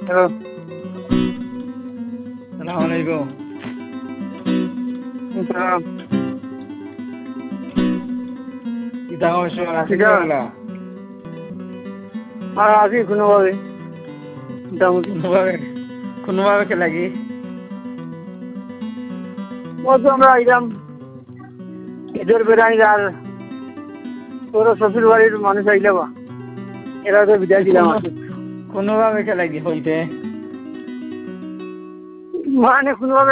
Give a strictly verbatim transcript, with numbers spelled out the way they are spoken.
Hello, সালাম আলাইকুম। সালাম। কিতা অবশ্য আছি কিতা? বললা আর আছি কোনোভাবে মোটামুটি। কোনোভাবে কোনোভাবে কে লাগি ও তো আমরা আইলাম ঈদের বেড়াই আর তোর শ্বশুর বাড়ির মানুষ আইলে বা এরা তো বিদায় দিলাম আর কি। কোনোভাবে কে লাগি হইতে মানে কোনোভাবে